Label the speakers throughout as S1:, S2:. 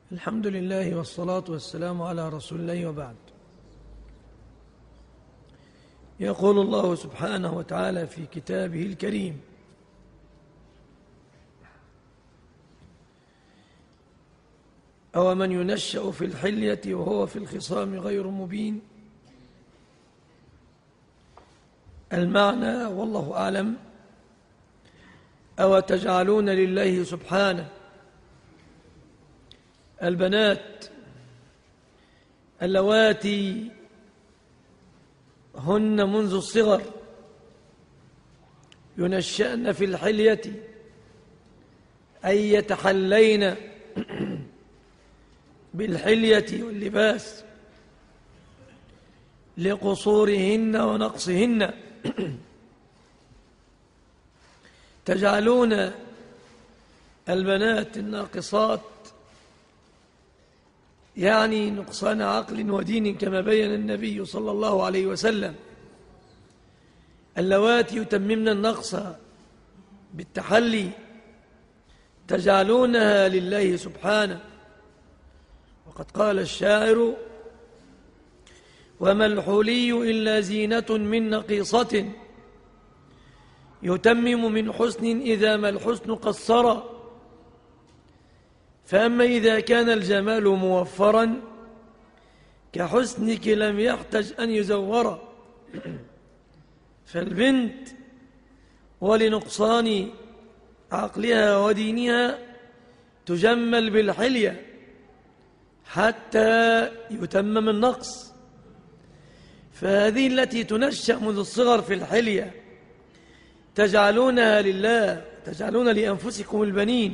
S1: الحمد لله والصلاة والسلام على رسول الله وبعد. يقول الله سبحانه وتعالى في كتابه الكريم: أومن ينشأ في الحلية وهو في الخصام غير مبين. المعنى والله أعلم: أو تجعلون لله سبحانه البنات اللواتي هن منذ الصغر ينشأن في الحلية أي يتحلين بالحلية واللباس لقصورهن ونقصهن، تجعلون البنات الناقصات يعني نقصان عقل ودين كما بين النبي صلى الله عليه وسلم، اللواتي يتممن النقص بالتحلي تجعلونها لله سبحانه. وقد قال الشاعر: وما الحلي إلا زينة من نقيصة يتمم من حسن إذا ما الحسن قصر، فأما إذا كان الجمال موفرا كحسنك لم يحتج أن يزور. فالبنت ولنقصان عقلها ودينها تجمل بالحلية حتى يتمم النقص، فهذه التي تنشأ منذ الصغر في الحلية تجعلونها لله، تجعلون لأنفسكم البنين،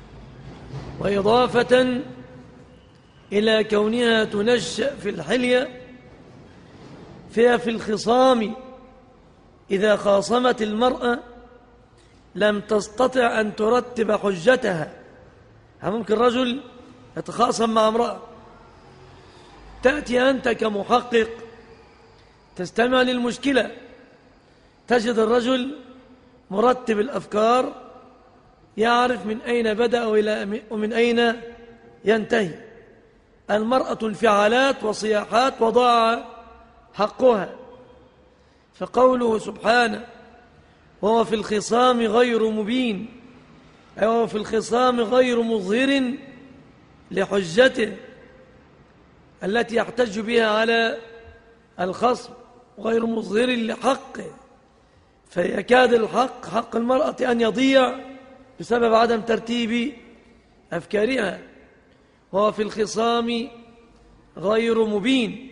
S1: وإضافة إلى كونها تنشأ في الحلية فهي في الخصام إذا خاصمت المرأة لم تستطع أن ترتب حجتها. ممكن رجل يتخاصم مع امرأة، تأتي أنت كمحقق تستمع للمشكلة، تجد الرجل مرتب الأفكار، يعرف من أين بدأ ومن أين ينتهي. المرأة انفعالات وصياحات وضاع حقها. فقوله سبحانه: وهو في الخصام غير مبين، أي وهو في الخصام غير مظهر لحجته التي يحتج بها على الخصم، غير مظهر لحقه، فيكاد الحق حق المرأة أن يضيع بسبب عدم ترتيب أفكارها. وهو في الخصام غير مبين.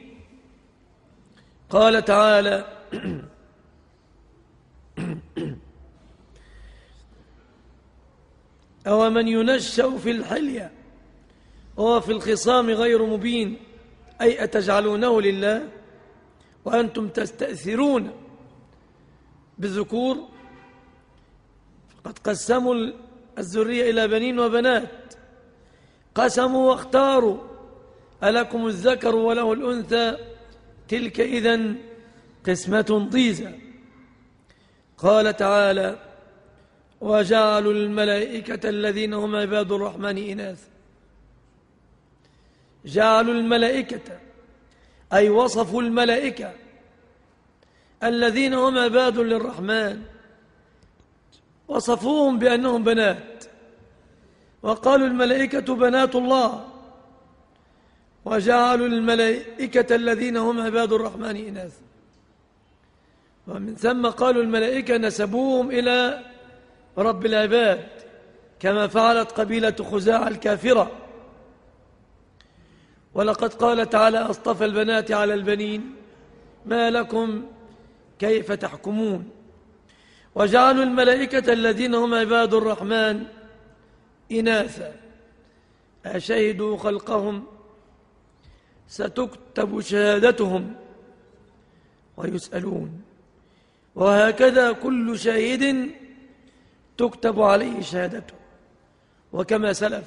S1: قال تعالى: أومن ينشأ في الحلية وهو في الخصام غير مبين، أي أتجعلونه لله وأنتم تستأثرون بالذكور. فقد قسموا الذرية إلى بنين وبنات، قسموا واختاروا: ألكم الذكر وله الأنثى تلك إذن قسمة ضيزى. قال تعالى: وجعلوا الملائكة الذين هم عباد الرحمن إناثا. جعلوا الملائكة أي وصفوا الملائكة الذين هم عباد للرحمن، وصفوهم بأنهم بنات، وقالوا الملائكة بنات الله، وجعلوا الملائكة الذين هم عباد الرحمن إناثا. ومن ثم قالوا الملائكة نسبوهم إلى رب العباد كما فعلت قبيلة خزاعة الكافرة. ولقد قال تعالى: أصطفى البنات على البنين ما لكم كيف تحكمون. وجعلوا الملائكة الذين هم عباد الرحمن إناثا أشهدوا خلقهم ستكتب شهادتهم ويسألون. وهكذا كل شاهد تكتب عليه شهادته. وكما سلف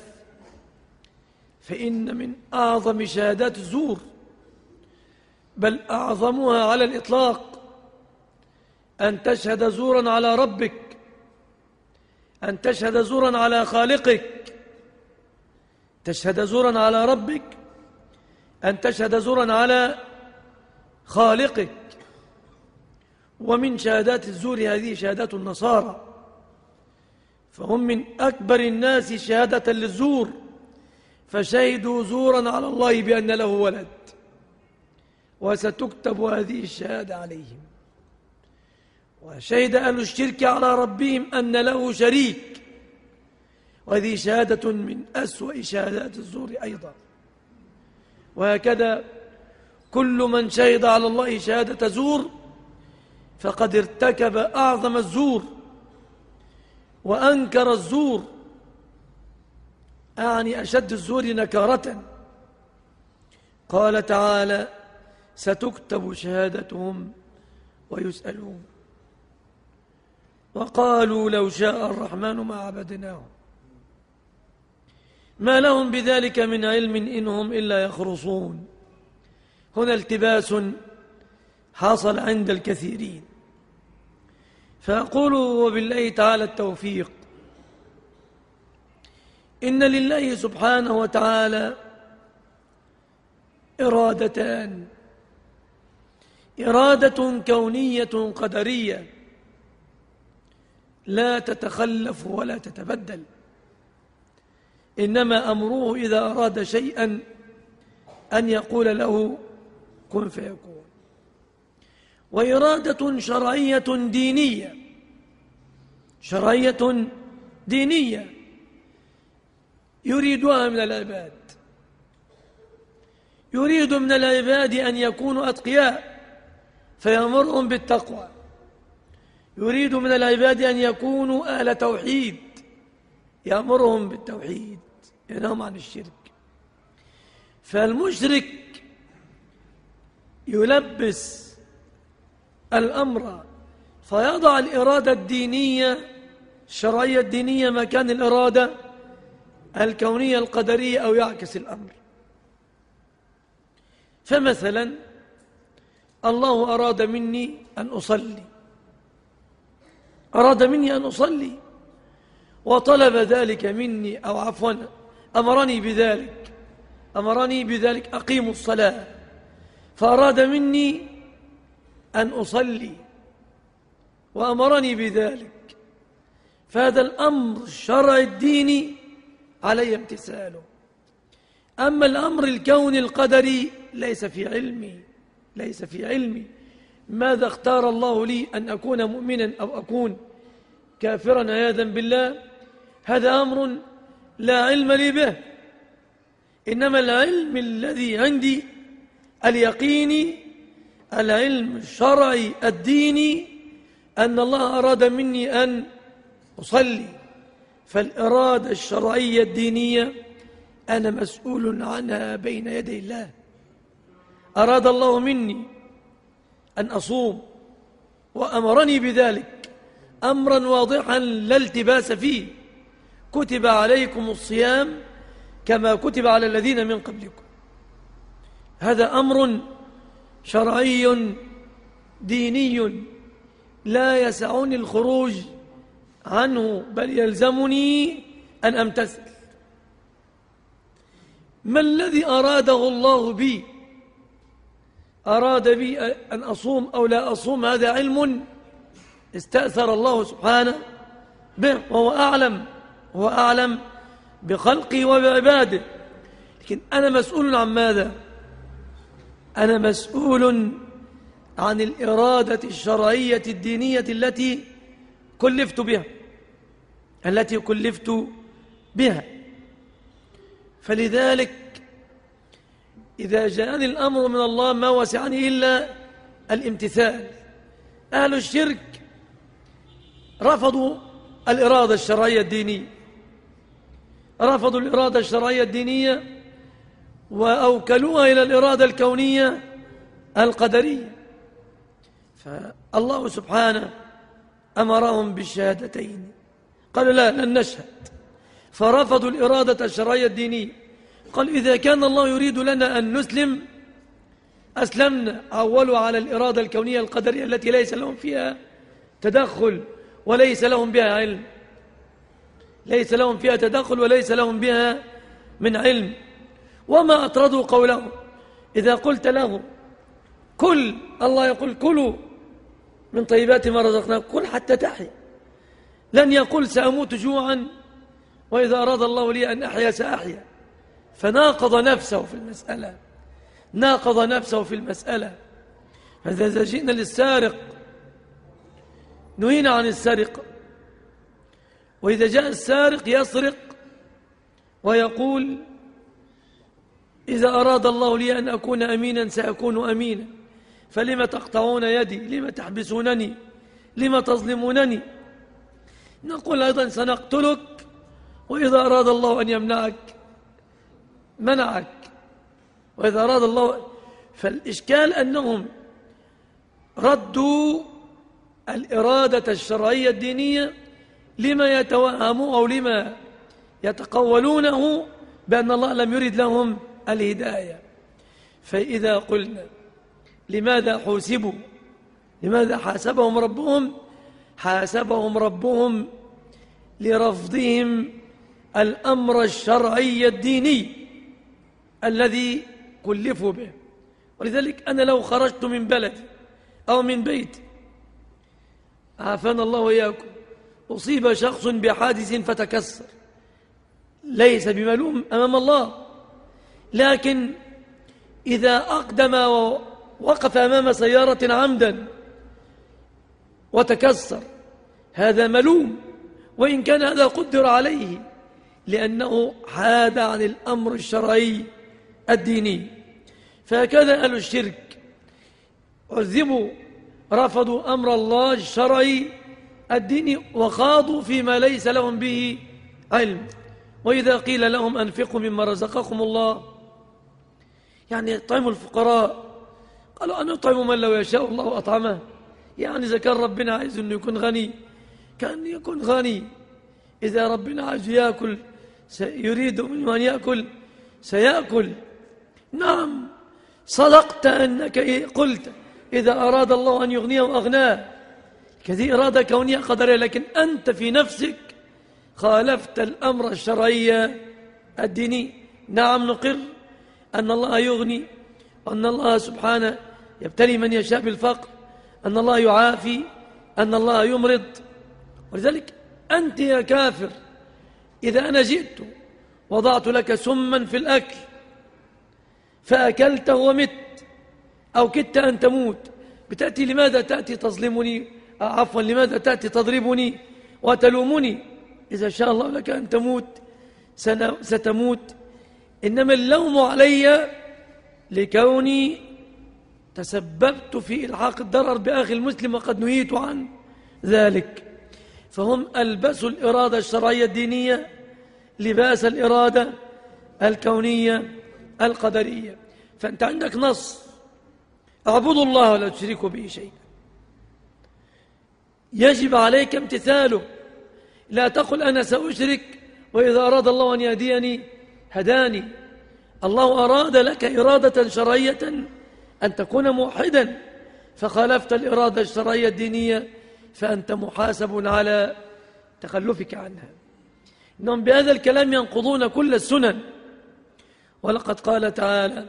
S1: فإن من أعظم شهادات الزور، بل أعظمها على الإطلاق، أن تشهد زورا على ربك، أن تشهد زورا على خالقك، تشهد زورا على ربك أن تشهد زورا على خالقك. ومن شهادات الزور هذه شهادات النصارى، فهم من أكبر الناس شهادة للزور، فشهدوا زورا على الله بأن له ولد، وستكتب هذه الشهادة عليهم. وشهد أهل الشرك على ربهم أن له شريك، وهذه شهادة من أسوأ شهادات الزور أيضا. وهكذا كل من شهد على الله شهادة زور فقد ارتكب أعظم الزور وأنكر الزور، أعني أشد الزور نكارة. قال تعالى: ستكتب شهادتهم ويسألون. وقالوا لو شاء الرحمن ما عبدناهم ما لهم بذلك من علم إن هم إلا يخرصون. هنا التباس حصل عند الكثيرين، فأقول وبالله تعالى التوفيق: إن لله سبحانه وتعالى إرادتان: إرادة كونية قدرية لا تتخلف ولا تتبدل، إنما أمره إذا أراد شيئا أن يقول له كن فيكون. وإرادة شرعية دينية يريدها من العباد، يريد من العباد أن يكونوا أتقياء فيأمرهم بالتقوى، يريد من العباد أن يكونوا أهل توحيد يأمرهم بالتوحيد، ينههم عن الشرك. فالمشرك يلبس الأمر فيضع الإرادة الدينية الشرعية الدينية مكان الإرادة الكونية القدرية، أو يعكس الأمر. فمثلا الله أراد مني أن أصلي وطلب ذلك مني، أو عفوا أمرني بذلك أقيم الصلاة، فأراد مني أن أصلي وأمرني بذلك، فهذا الأمر الشرعي الديني علي امتثاله. أما الأمر الكوني القدري ليس في علمي ماذا اختار الله لي، أن أكون مؤمنا أو أكون كافرا عياذا بالله، هذا أمر لا علم لي به. إنما العلم الذي عندي اليقيني، العلم الشرعي الديني، أن الله أراد مني أن أصلي، فالإرادة الشرعية الدينية أنا مسؤول عنها بين يدي الله. أراد الله مني أن أصوم وأمرني بذلك أمرا واضحا لا التباس فيه: كتب عليكم الصيام كما كتب على الذين من قبلكم. هذا أمر شرعي ديني لا يسعني الخروج عنه، بل يلزمني أن أمتثل. ما الذي أراده الله بي؟ أراد بي أن أصوم أو لا أصوم، هذا علم استأثر الله سبحانه به، وهو أعلم بخلقه وبعباده. لكن أنا مسؤول عن ماذا؟ أنا مسؤول عن الإرادة الشرعية الدينية التي كلفت بها. فلذلك إذا جاءني الأمر من الله ما وسعني إلا الامتثال. أهل الشرك رفضوا الإرادة الشرعية الدينية وأوكلوها إلى الإرادة الكونية القدرية، فالله سبحانه أمرهم بالشهادتين، قالوا لا لن نشهد، فرفضوا الإرادة الشرعية الدينية. قال إذا كان الله يريد لنا أن نسلم أسلمنا، عولوا على الإرادة الكونية القدرية التي ليس لهم فيها تدخل وليس لهم بها علم، ليس لهم فيها تدخل وليس لهم بها من علم، وما أطردوا قولهم. إذا قلت له كل، الله يقول كلوا من طيبات ما رزقناكم، كل حتى تحيا. لن يقول سأموت جوعا وإذا أراد الله لي أن أحيا سأحيا. فناقض نفسه في المسألة، ناقض نفسه في المسألة. فإذا جئنا للسارق نهينا عن السرقة، وإذا جاء السارق يسرق ويقول إذا أراد الله لي أن أكون أمينا سأكون أمينا، فلما تقطعون يدي، لما تحبسونني، لما تظلمونني. نقول أيضا سنقتلك، وإذا أراد الله أن يمنعك منعك، وإذا أراد الله. فالإشكال أنهم ردوا الإرادة الشرعية الدينية لما يتوهموا أو لما يتقولونه بأن الله لم يرد لهم الهداية. فإذا قلنا لماذا حوسبوا، لماذا حاسبهم ربهم؟ حاسبهم ربهم لرفضهم الأمر الشرعي الديني الذي كلفوا به. ولذلك أنا لو خرجت من بلدي أو من بيتي، عافانا الله وإياكم، أصيب شخص بحادث فتكسر، ليس بملوم أمام الله، لكن إذا أقدم ووقف أمام سيارة عمدا وتكسر هذا ملوم، وإن كان هذا قدر عليه، لأنه حاد عن الأمر الشرعي الديني. فهكذا أهل الشرك عذبوا، رفضوا أمر الله الشرعي الديني وخاضوا فيما ليس لهم به علم. وإذا قيل لهم أنفقوا مما رزقكم الله، يعني اطعموا الفقراء، قالوا أن نطعم من لو يشاء الله أطعمه. يعني إذا كان ربنا عايز أنه يكون غني كان يكون غني، إذا ربنا عايز يأكل يريد منه أن يأكل سيأكل. نعم صدقت أنك قلت إذا أراد الله أن يغنيه أغناه، كذي إرادة كونية قدرية، لكن أنت في نفسك خالفت الأمر الشرعي الديني. نعم نقر أن الله يغني، وأن الله سبحانه يبتلي من يشاء بالفقر، أن الله يعافي، أن الله يمرض. ولذلك أنت يا كافر إذا أنا جئت وضعت لك سما في الأكل فأكلته ومت أو كدت أن تموت، بتأتي لماذا تأتي تظلمني؟ عفوا، لماذا تأتي تضربني وتلومني؟ إذا شاء الله لك أن تموت ستموت، إنما اللوم علي لكوني تسببت في إلحاق الضرر بأخي المسلم وقد نهيت عن ذلك. فهم ألبسوا الإرادة الشرعية الدينية لباس الإرادة الكونية القدرية. فأنت عندك نص اعبدوا الله ولا تشركوا به شيئا، يجب عليك امتثاله. لا تقل أنا سأشرك وإذا أراد الله أن يهديني هداني. الله أراد لك إرادة شرعية أن تكون موحدا، فخالفت الإرادة الشرعية الدينية فأنت محاسب على تخلفك عنها. إنهم بهذا الكلام ينقضون كل السنن. ولقد قال تعالى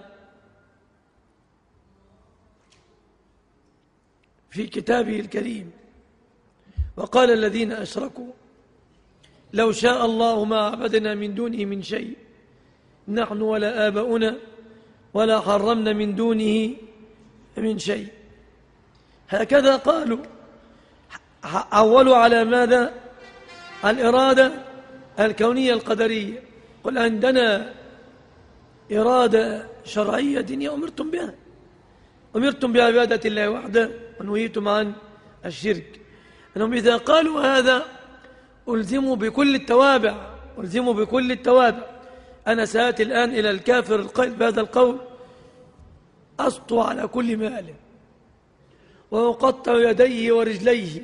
S1: في كتابه الكريم وقال الذين أشركوا لو شاء الله ما عبدنا من دونه من شيء نحن ولا آباؤنا ولا حرمنا من دونه من شيء. هكذا قالوا، عولوا على ماذا؟ الإرادة الكونية القدرية. قل عندنا إرادة شرعية دينية أمرتم بها، أمرتم بعبادة الله وحده ونهيتم عن الشرك. أنهم إذا قالوا هذا ألزموا بكل التوابع، ألزموا بكل التوابع. أنا سآتي الآن إلى الكافر القائل بهذا القول أسطو على كل ماله وأقطع يديه ورجليه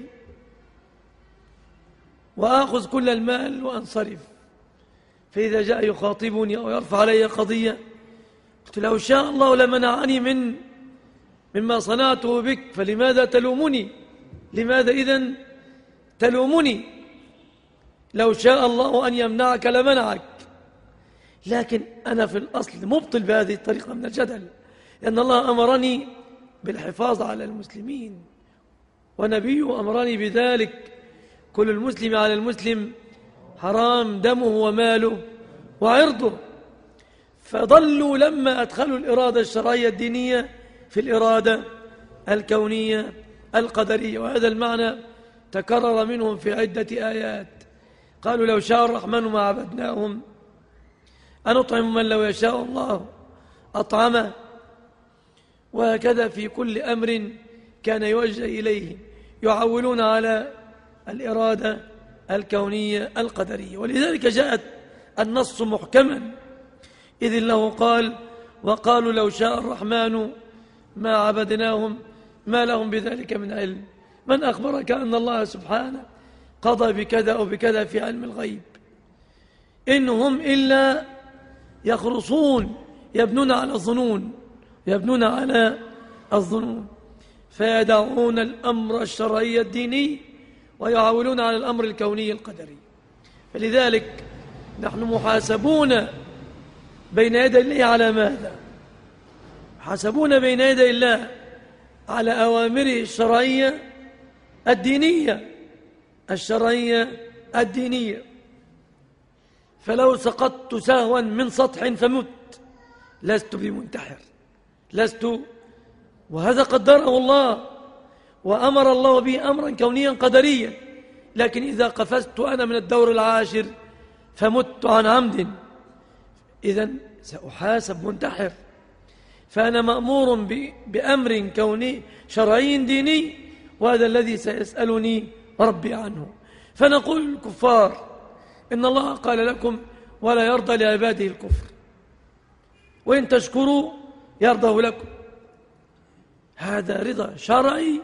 S1: وآخذ كل المال وأنصرف. فإذا جاء يخاطبني أو يرفع علي قضية قلت لو شاء الله لمنعني مما صنعته بك، فلماذا تلومني؟ لماذا إذن تلومني؟ لو شاء الله أن يمنعك لمنعك. لكن أنا في الأصل مبطل بهذه الطريقة من الجدل، لأن الله أمرني بالحفاظ على المسلمين ونبيه أمرني بذلك. كل المسلم على المسلم حرام دمه وماله وعرضه. فضلوا لما أدخلوا الإرادة الشرعية الدينية في الإرادة الكونية القدرية، وهذا المعنى تكرر منهم في عدة آيات. قالوا لو شاء الرحمن ما عبدناهم أنطعم من لو يشاء الله أطعمه. وهكذا في كل أمر كان يوجه إليه يعولون على الإرادة الكونية القدرية. ولذلك جاءت النص محكما، إذ الله قال وقالوا لو شاء الرحمن ما عبدناهم ما لهم بذلك من علم. من أخبرك أن الله سبحانه قضى بكذا أو بكذا في علم الغيب؟ إنهم إلا يخرصون، يبنون على الظنون فيدعون الأمر الشرعي الديني ويعولون على الأمر الكوني القدري. فلذلك نحن محاسبون بين يدي الله على ماذا؟ محاسبون بين يدي الله على أوامره الشرعية الدينية. فلو سقطت سهوا من سطح فمت لست بمنتحر، وهذا قدره الله وأمر الله به أمرا كونيا قدريا. لكن إذا قفزت أنا من الدور العاشر فمت عن عمد إذن سأحاسب منتحر. فأنا مأمور بأمر كوني شرعي ديني، وهذا الذي سيسألني ربي عنه. فنقول للكفار إن الله قال لكم ولا يرضى لعباده الكفر وإن تشكروا يرضه لكم. هذا رضا شرعي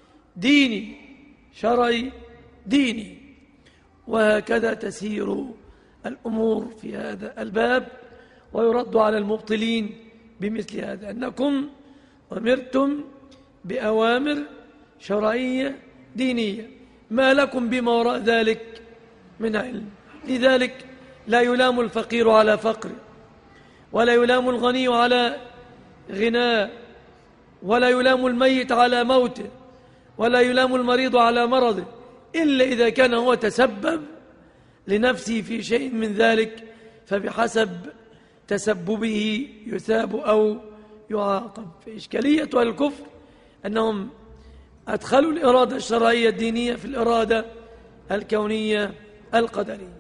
S1: ديني. وهكذا تسير الأمور في هذا الباب، ويرد على المبطلين بمثل هذا، أنكم أمرتم بأوامر شرعية دينية ما لكم بما وراء ذلك من علم. لذلك لا يلام الفقير على فقره، ولا يلام الغني على غناه، ولا يلام الميت على موته، ولا يلام المريض على مرضه، إلا إذا كان هو تسبب لنفسه في شيء من ذلك، فبحسب تسببه يثاب أو يعاقب. فإشكالية الكفر أنهم أدخلوا الإرادة الشرعية الدينية في الإرادة الكونية القدرية.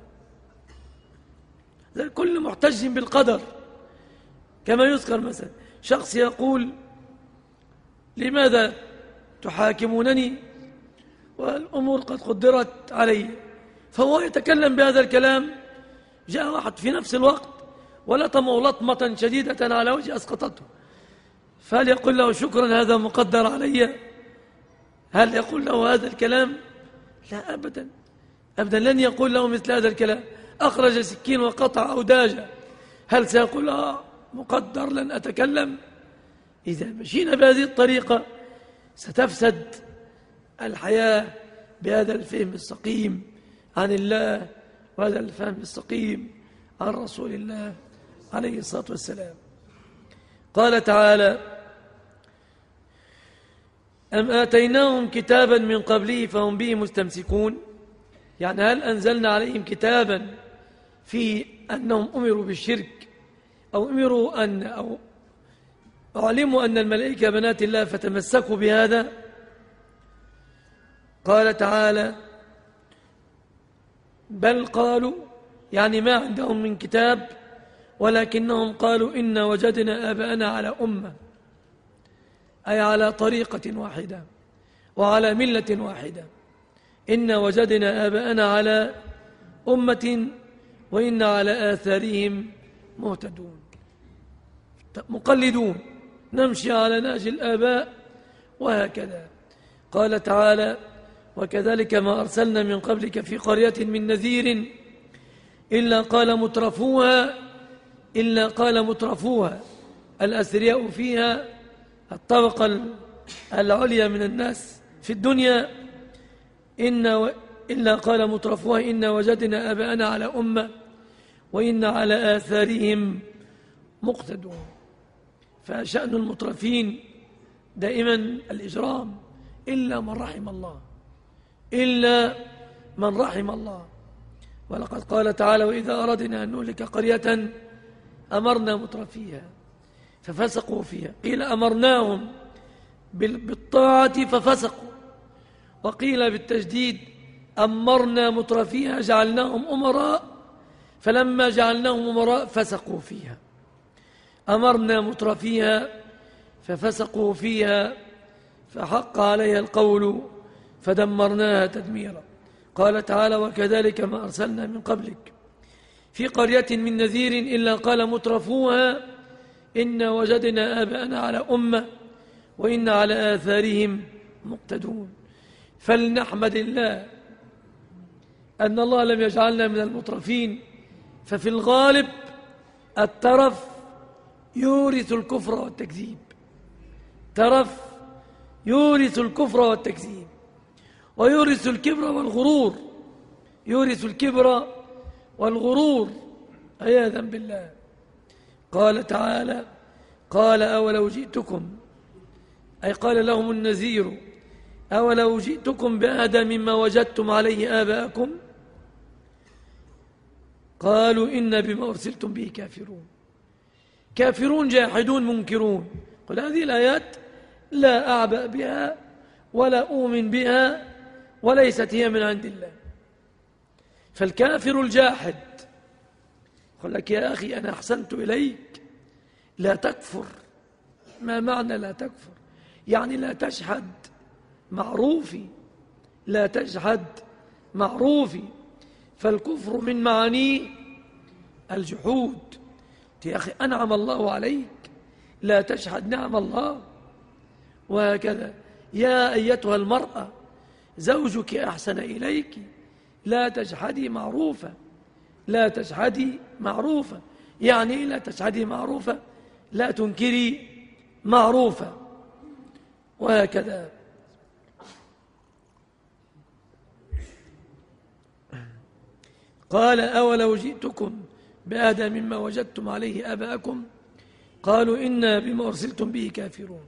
S1: كل محتج بالقدر، كما يذكر مثلا شخص يقول لماذا تحاكمونني والأمور قد قدرت علي، فهو يتكلم بهذا الكلام. جاء واحد في نفس الوقت ولطمه لطمة شديدة على وجه أسقطته، فهل يقول له شكرا هذا مقدر علي؟ هل يقول له هذا الكلام؟ لا أبدا، لن يقول له مثل هذا الكلام. أخرج سكين وقطع أوداجه، هل سيقول مقدر لن أتكلم؟ إذا مشينا بهذه الطريقة ستفسد الحياة بهذا الفهم السقيم عن الله، وهذا الفهم السقيم عن رسول الله عليه الصلاة والسلام. قال تعالى: أم آتيناهم كتابا من قبله فهم به مستمسكون. يعني هل أنزلنا عليهم كتابا في أنهم أمروا بالشرك أو أعلموا أن الملائكة بنات الله فتمسكوا بهذا؟ قال تعالى: بل قالوا، يعني ما عندهم من كتاب، ولكنهم قالوا إنا وجدنا آباءنا على أمة، أي على طريقة واحدة وعلى ملة واحدة. إنا وجدنا آباءنا على أمة وإنا على آثارهم مهتدون، مقلدون، نمشي على نهج الآباء وهكذا. قال تعالى: وكذلك ما أرسلنا من قبلك في قرية من نذير إلا قال مترفوها الأثرياء فيها، الطبقة العليا من الناس في الدنيا، إلا قال مترفوها إنا وجدنا آباءنا على أمة وإن على آثارهم مقتدون. فشأن المترفين دائما الإجرام إلا من رحم الله، إلا من رحم الله. ولقد قال تعالى: وإذا أردنا أن نهلك قرية أمرنا مترفيها ففسقوا فيها. قيل أمرناهم بالطاعة ففسقوا، وقيل بالتجديد أمرنا مترفيها جعلناهم أمراء فلما جعلناهم أمراء فسقوا فيها. أمرنا مترفيها ففسقوا فيها فحق عليها القول فدمرناها تدميرا. قال تعالى: وكذلك ما أرسلنا من قبلك في قرية من نذير إلا قال مترفوها إنا وجدنا آباءنا على أمة وإن على آثارهم مقتدون. فلنحمد الله أن الله لم يجعلنا من المترفين، ففي الغالب الترف يورث الكفر والتكذيب، ترف يورث الكفر والتكذيب، ويورث الكبر والغرور، يورث الكبر والغرور عياذا بالله. قال تعالى: قال أولو جئتكم، أي قال لهم النذير: أولو جئتكم بأهدى مما وجدتم عليه آباءكم قالوا إنا بما أرسلتم به كافرون. كافرون جاحدون منكرون. قل هذه الآيات لا أعبأ بها ولا أؤمن بها وليست هي من عند الله. فالكافر الجاحد قل لك: يا أخي أنا أحسنت إليك لا تكفر. ما معنى لا تكفر؟ يعني لا تجحد معروفي، لا تجحد معروفي. فالكفر من معانيه الجحود. يا أخي أنعم الله عليك لا تجحد نعم الله. وهكذا يا أيتها المرأة زوجك أحسن إليك لا تجحدي معروفا، لا تجحدي معروفا. يعني لا تجحدي معروفا، لا تنكري معروفا. وهكذا قال: أولو جئتكم بأهدى مما وجدتم عليه آباءكم قالوا إنا بما أرسلتم به كافرون.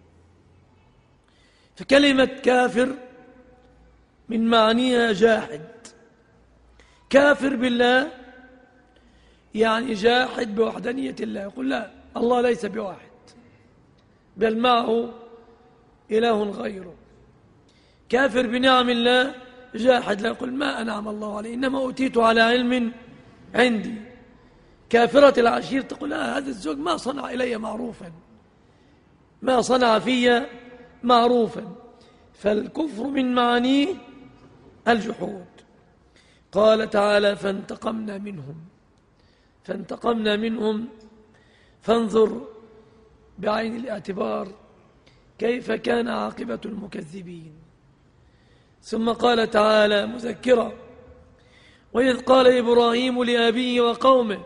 S1: فكلمة كافر من معانيها جاحد. كافر بالله يعني جاحد بوحدانية الله، يقول لا، الله ليس بواحد بل معه إله غيره. كافر بنعم الله جاحد، لا يقول ما أنعم الله عليه إنما أوتيت على علم عندي. كافرة العشير تقول لا، هذا الزوج ما صنع إلي معروفا، ما صنع في معروفا. فالكفر من معانيه الجحود. قال تعالى: فانتقمنا منهم. فانتقمنا منهم، فانظر بعين الاعتبار كيف كان عاقبة المكذبين. ثم قال تعالى مذكرا: وإذ قال إبراهيم لأبيه وقومه.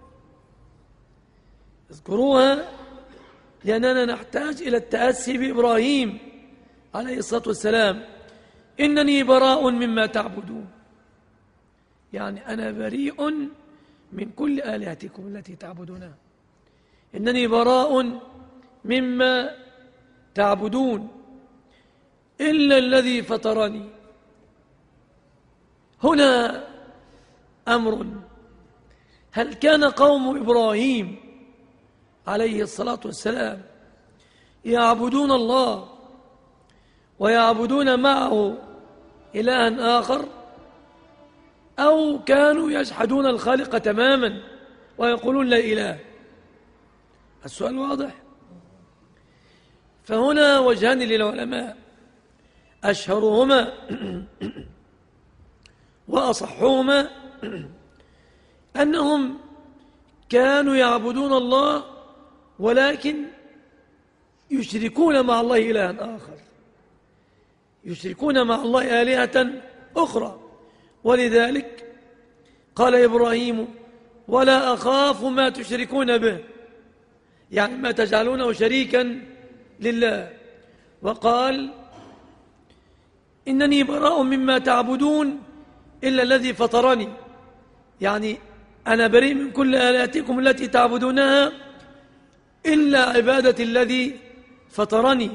S1: اذكروها لأننا نحتاج إلى التأسي بإبراهيم عليه الصلاة والسلام: إنني براء مما تعبدون. يعني أنا بريء من كل آلهتكم التي تعبدونها، إنني براء مما تعبدون إلا الذي فطرني. هنا أمر: هل كان قوم إبراهيم عليه الصلاة والسلام يعبدون الله ويعبدون معه إلها آخر، أو كانوا يجحدون الخالق تماما ويقولون لا إله؟ السؤال واضح. فهنا وجهان للعلماء، أشهرهما وأصحهما أنهم كانوا يعبدون الله ولكن يشركون مع الله إلها آخر، يشركون مع الله آلهة أخرى. ولذلك قال إبراهيم: ولا أخاف ما تشركون به، يعني ما تجعلونه شريكا لله. وقال: إنني براء مما تعبدون إلا الذي فطرني، يعني أنا بريء من كل آلهتكم التي تعبدونها إلا عبادة الذي فطرني.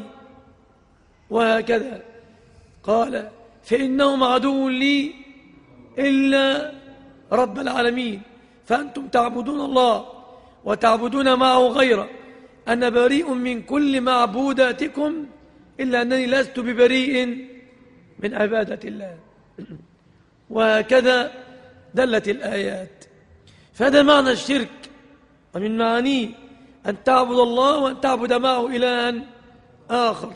S1: وهكذا قال فإنهم عدو لي إلا رب العالمين، فأنتم تعبدون الله وتعبدون معه غيره، أنا بريء من كل معبوداتكم إلا أنني لست ببريء من عبادة الله. وهكذا دلت الآيات. فهذا معنى الشرك، ومن معانيه أن تعبد الله وأن تعبد معه إلها آخر.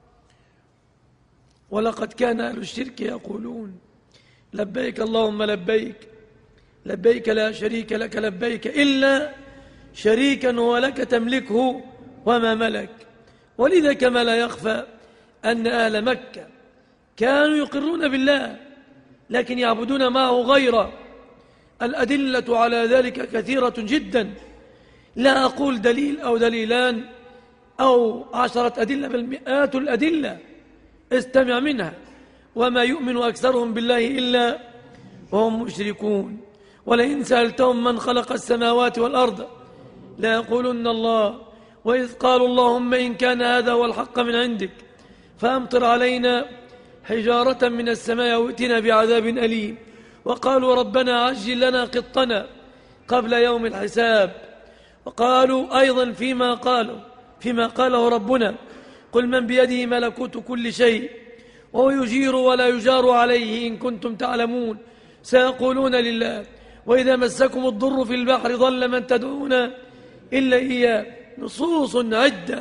S1: ولقد كان أهل الشرك يقولون لبيك اللهم لبيك، لبيك لا شريك لك لبيك إلا شريكا هو لك تملكه وما ملك. ولذا كما لا يخفى أن أهل مكة كانوا يقرون بالله لكن يعبدون معه غيره. الأدلة على ذلك كثيرة جدا، لا أقول دليل أو دليلان أو 10 أدلة بل مئات الأدلة، استمع منها. وما يؤمن أكثرهم بالله إلا وهم مشركون، ولئن سألتهم من خلق السماوات والأرض لا يقولن الله، وإذ قالوا اللهم إن كان هذا هو الحق من عندك فأمطر علينا حجارة من السماء أو ائتنا بعذاب أليم. وقالوا ربنا عجل لنا قطنا قبل يوم الحساب. وقالوا أيضا فيما قاله ربنا قل من بيده ملكوت كل شيء وهو يجير ولا يجار عليه إن كنتم تعلمون، سيقولون لله. وإذا مسكم الضر في البحر ضل من تدعون إلا إياه. نصوص عدة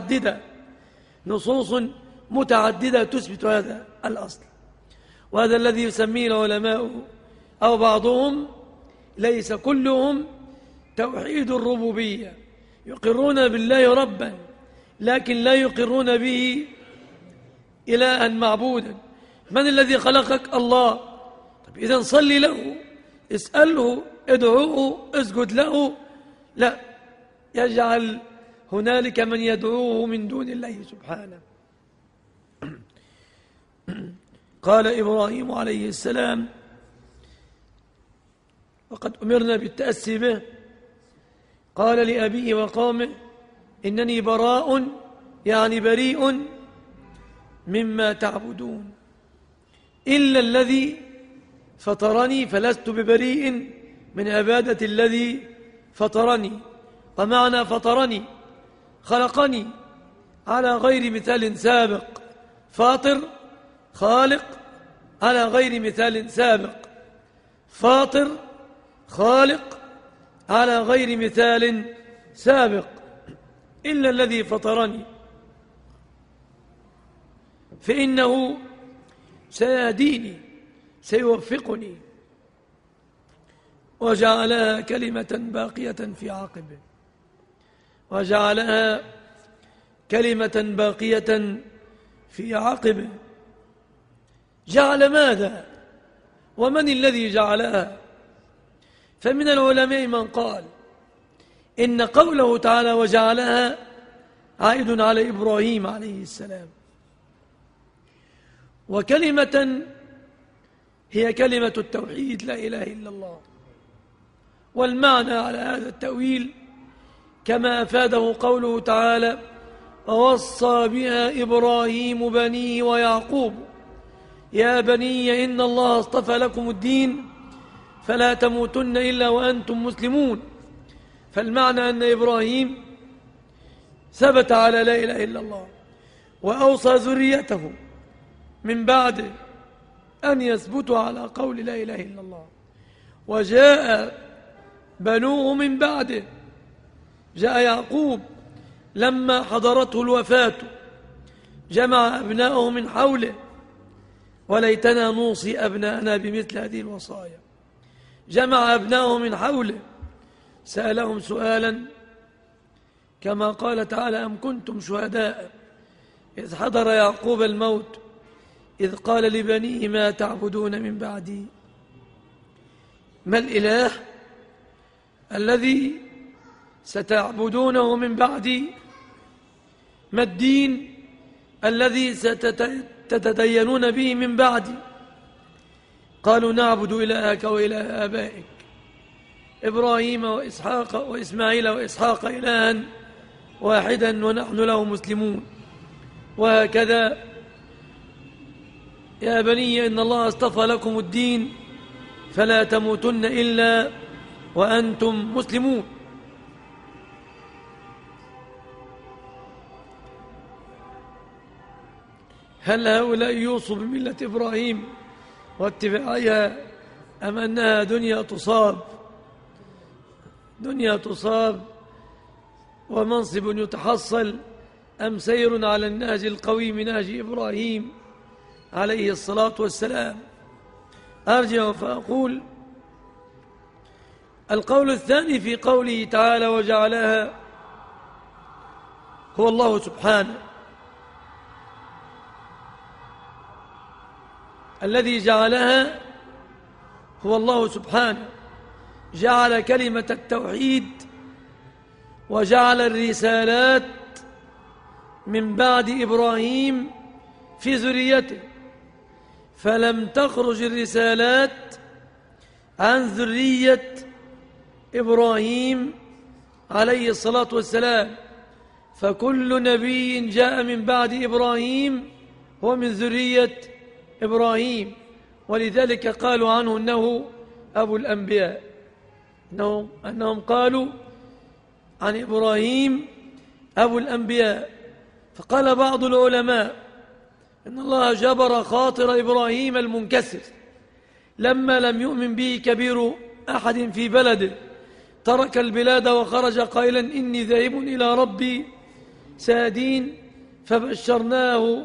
S1: متعددة تثبت هذا الأصل. وهذا الذي يسميه العلماء أو بعضهم، ليس كلهم، توحيد الربوبية. يقرون بالله ربا لكن لا يقرون به إلها معبودا. من الذي خلقك؟ الله. طب إذن صلي له، اسأله، ادعوه، اسجد له. لا، يجعل هنالك من يدعوه من دون الله سبحانه. قال إبراهيم عليه السلام وقد أمرنا بالتأسي به، قال لأبيه وقومه إنني براء، يعني بريء مما تعبدون إلا الذي فطرني، فلست ببريء من عبادة الذي فطرني. ومعنى فطرني خلقني على غير مثال سابق، فاطر خالق على غير مثال سابق، فاطر خالق على غير مثال سابق. إلا الذي فطرني فإنه سيهديني، سيوفقني. وجعلها كلمة باقية في عقبه، وجعلها كلمة باقية في عقبه. جعل ماذا؟ ومن الذي جعلها؟ فمن العلماء من قال إن قوله تعالى وجعلها عائد على إبراهيم عليه السلام، وكلمة هي كلمة التوحيد لا إله إلا الله. والمعنى على هذا التأويل كما أفاده قوله تعالى ووصى بها إبراهيم بنيه ويعقوب يا بني إن الله اصطفى لكم الدين فلا تموتن إلا وأنتم مسلمون. فالمعنى أن إبراهيم ثبت على لا إله إلا الله، وأوصى ذريته من بعده أن يثبتوا على قول لا إله إلا الله. وجاء بنوه من بعده، جاء يعقوب لما حضرته الوفاة جمع أبناءه من حوله، وليتنا نوصي أبناءنا بمثل هذه الوصايا. جمع أبناءه من حوله، سألهم سؤالا كما قال تعالى أم كنتم شهداء إذ حضر يعقوب الموت إذ قال لبنيه ما تعبدون من بعدي. ما الإله الذي ستعبدونه من بعدي؟ ما الدين الذي ستتدينون به من بعدي؟ قالوا نعبد إلهك وإله آبائك إبراهيم وإسحاق وإسماعيل وإسحاق إلها واحدا ونحن له مسلمون. وهكذا يا بني إن الله اصطفى لكم الدين فلا تموتن إلا وأنتم مسلمون. هل هؤلاء يوصوا بملة إبراهيم واتباعها أم أنها دنيا تصاب ومنصب يتحصل، أم سير على النهج القويم نهج إبراهيم عليه الصلاة والسلام؟ أرجع فأقول: القول الثاني في قوله تعالى وجعلها هو الله سبحانه الذي جعلها، هو الله سبحانه جعل كلمة التوحيد وجعل الرسالات من بعد إبراهيم في ذريته، فلم تخرج الرسالات عن ذرية إبراهيم عليه الصلاة والسلام، فكل نبي جاء من بعد إبراهيم هو من ذرية إبراهيم، ولذلك قالوا عنه أنه أبو الأنبياء، أنهم قالوا عن إبراهيم أبو الأنبياء. فقال بعض العلماء إن الله جبر خاطر إبراهيم المنكسر لما لم يؤمن به كبير أحد في بلده، ترك البلاد وخرج قائلا إني ذاهب إلى ربي سادين، فبشرناه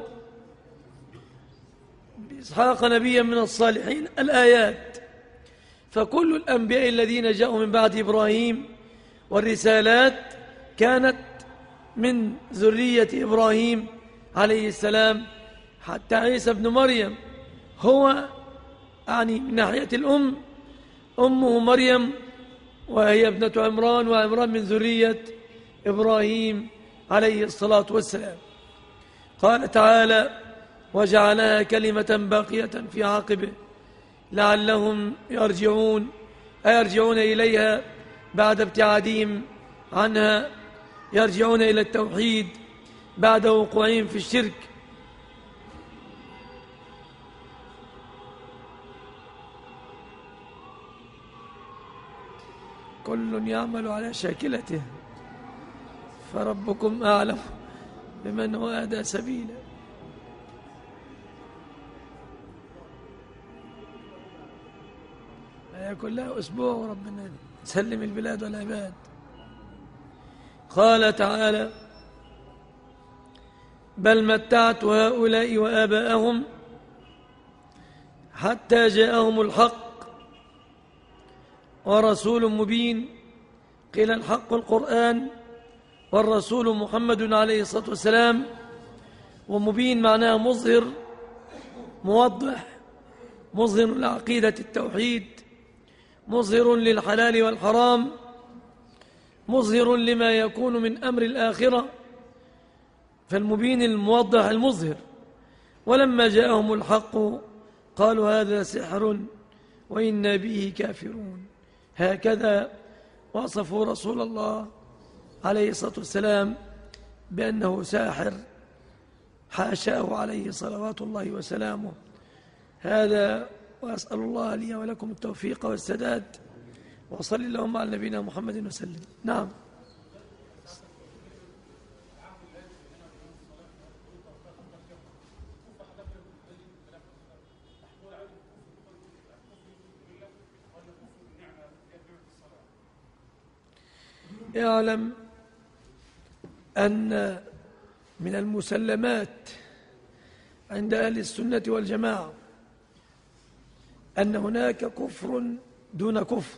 S1: بإسحاق نبيا من الصالحين الآيات. فكل الأنبياء الذين جاءوا من بعد إبراهيم والرسالات كانت من ذرية إبراهيم عليه السلام، حتى عيسى ابن مريم هو من ناحية الأم أمه مريم وهي ابنة عمران، وعمران من ذرية إبراهيم عليه الصلاة والسلام. قال تعالى وجعلها كلمة باقية في عاقبه لعلهم يرجعون إليها بعد ابتعادهم عنها، يرجعون إلى التوحيد بعد وقوعهم في الشرك. كل يعمل على شاكلته فربكم أعلم بمن هو أهدى سبيلا. هي كلها أسبوع وربنا سلم البلاد والعباد. قال تعالى بل متعت هؤلاء وآباءهم حتى جاءهم الحق ورسول مبين. قيل الحق القرآن والرسول محمد عليه الصلاة والسلام، ومبين معناه مظهر موضح، مظهر لعقيدة التوحيد، مظهر للحلال والحرام، مظهر لما يكون من أمر الآخرة، فالمبين الموضح المظهر. ولما جاءهم الحق قالوا هذا سحر وإنا به كافرون. هكذا وصفوا رسول الله عليه الصلاة والسلام بأنه ساحر، حاشاه عليه صلوات الله وسلامه. هذا، وأسأل الله لي ولكم التوفيق والسداد، وصل اللهم على نبينا محمد وسلم. نعم. يعلم أن من المسلمات عند أهل السنة والجماعة أن هناك كفر دون كفر،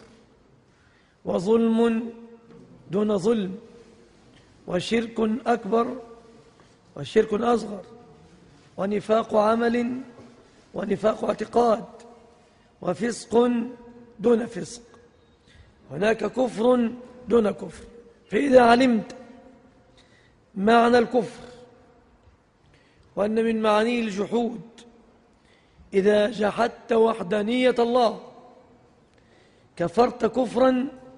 S1: وظلم دون ظلم، وشرك أكبر وشرك أصغر، ونفاق عمل ونفاق اعتقاد، وفسق دون فسق. هناك كفر دون كفر. فإذا علمت معنى الكفر وأن من معانيه الجحود، إذا جحدت وحدانية الله كفرت كفرا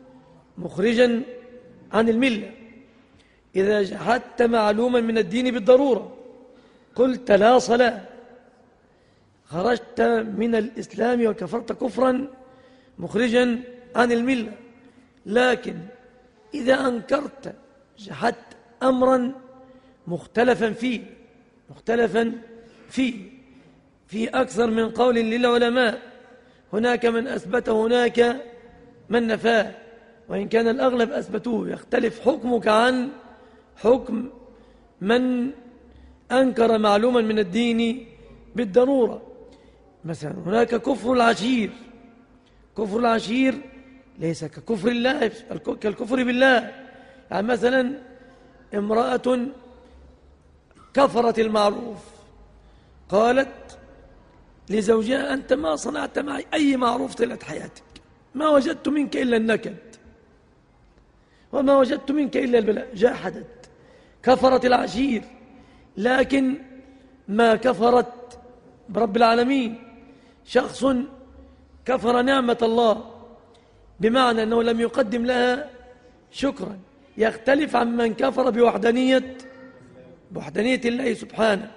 S1: مخرجا عن الملة. إذا جحدت معلوما من الدين بالضرورة قلت لا صلاة خرجت من الإسلام وكفرت كفرا مخرجا عن الملة. لكن إذا أنكرت جحدت أمرا مختلفا فيه في أكثر من قول للعلماء، هناك من أثبته هناك من نفاه، وإن كان الأغلب أثبتوه، يختلف حكمك عن حكم من أنكر معلوما من الدين بالضرورة. مثلا هناك كفر العشير. كفر العشير ليس ككفر الله كالكفر بالله. يعني مثلا امرأة كفرت المعروف، قالت لزوجها أنت ما صنعت معي أي معروف طيلة حياتك، ما وجدت منك إلا النكد وما وجدت منك إلا البلاء. جاحدت، كفرت العشير، لكن ما كفرت برب العالمين. شخص كفر نعمة الله بمعنى أنه لم يقدم لها شكرا، يختلف عن من كفر بوحدانية الله سبحانه.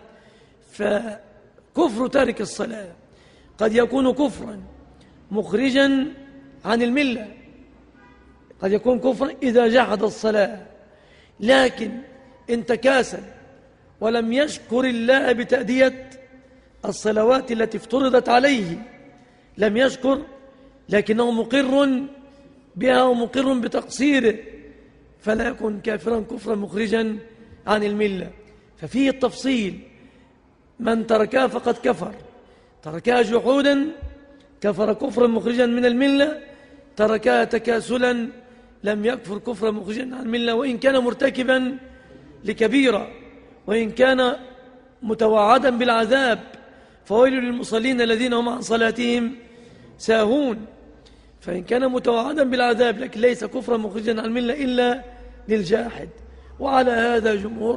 S1: فكفر تارك الصلاة قد يكون كفرا مخرجا عن الملة، قد يكون كفرا إذا جحد الصلاة، لكن إن تكاسل ولم يشكر الله بتأدية الصلوات التي افترضت عليه، لم يشكر لكنه مقر بها ومقر بتقصيره، فلا يكون كافرا كفرا مخرجا عن الملة. ففيه التفصيل، من تركها فقد كفر، تركها جحودا كفر كفرا مخرجا من الملة، تركها تكاسلا لم يكفر كفرا مخرجا عن الملة، وإن كان مرتكبا لكبيرة، وإن كان متوعدا بالعذاب، فويل للمصلين الذين هم عن صلاتهم ساهون. فإن كان متوعدا بالعذاب لكن ليس كفرا مخرجا عن الملة إلا للجاحد. وعلى هذا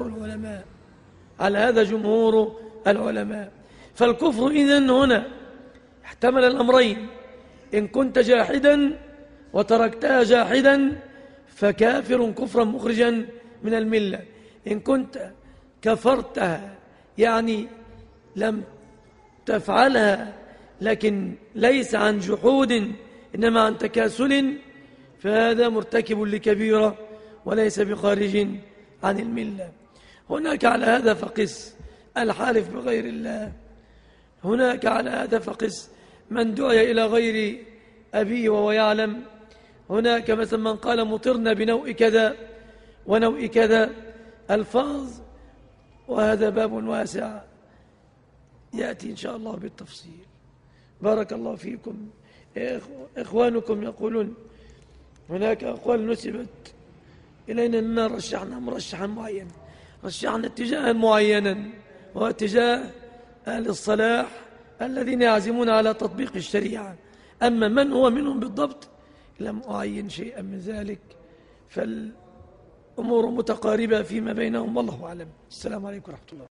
S1: جمهور العلماء. فالكفر إذن هنا احتمل الأمرين، إن كنت جاحدا وتركتها جاحدا فكافر كفرا مخرجا من الملة، إن كنت كفرتها يعني لم تفعلها لكن ليس عن جحود إنما عن تكاسل، فهذا مرتكب لكبيرة وليس بخارج عن الملة. هناك على هذا فقس الحالف بغير الله، هناك على هذا فقس من دعي إلى غير أبيه وهو يعلم، هناك مثلا من قال مطرنا بنوء كذا ونوء كذا ألفاظ، وهذا باب واسع يأتي إن شاء الله بالتفصيل. بارك الله فيكم. إخوانكم يقولون هناك أقوال نسبت إلينا أننا رشحنا مرشحا معين، رشحنا اتجاها معينا وهو اتجاه أهل الصلاح الذين يعزمون على تطبيق الشريعة، أما من هو منهم بالضبط لم أعين شيئا من ذلك، فالأمور متقاربة فيما بينهم والله أعلم. السلام عليكم ورحمة الله.